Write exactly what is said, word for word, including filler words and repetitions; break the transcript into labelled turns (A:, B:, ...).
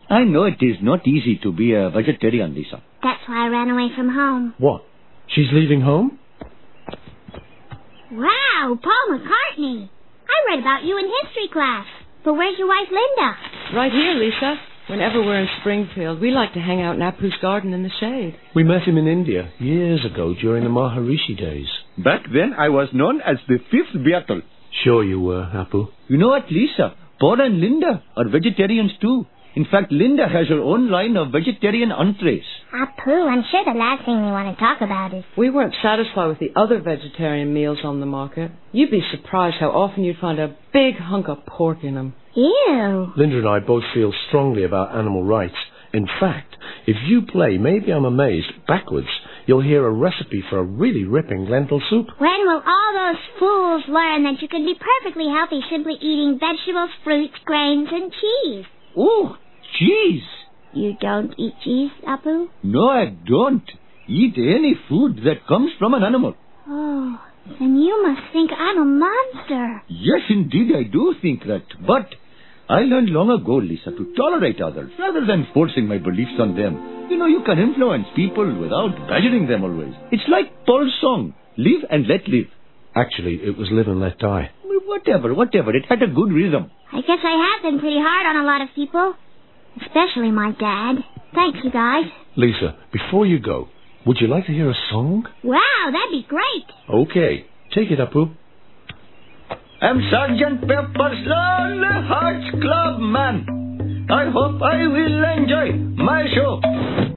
A: I know it is not easy to be a vegetarian, Lisa.
B: That's why I ran away from home.
C: What? She's leaving home?
B: Wow, Paul McCartney. I read about you in history class. But where's your wife, Linda?
D: Right here, Lisa. Whenever we're in Springfield, we like to hang out in Apu's garden in the shade.
C: We met him in India years ago during the Maharishi days.
A: Back then, I was known as the fifth Beatle.
C: Sure you were, Apu.
A: You know what, Lisa? Paul and Linda are vegetarians too. In fact, Linda has her own line of vegetarian entrees.
B: Apu, I'm sure the last thing we want to talk about is...
D: We weren't satisfied with the other vegetarian meals on the market. You'd be surprised how often you'd find a big hunk of pork in them.
B: Ew.
C: Linda and I both feel strongly about animal rights. In fact, if you play Maybe I'm Amazed backwards, you'll hear a recipe for a really ripping lentil soup.
B: When will all those fools learn that you can be perfectly healthy simply eating vegetables, fruits, grains, and cheese?
A: Oh, cheese!
B: You don't eat cheese, Apu?
A: No, I don't eat any food that comes from an animal.
B: Oh, then you must think I'm a monster.
A: Yes, indeed, I do think that. But I learned long ago, Lisa, to tolerate others rather than forcing my beliefs on them. You know, you can influence people without badgering them always. It's like Paul's song, live and let live.
C: Actually, it was live and let die.
A: Well, whatever, whatever. It had a good rhythm.
B: I guess I have been pretty hard on a lot of people. Especially my dad. Thanks, you guys.
C: Lisa, before you go, would you like to hear a song?
B: Wow, that'd be great.
C: Okay, take it, Apu.
A: I'm Sergeant Pepper's Lonely Hearts Club Man. I hope I will enjoy my show.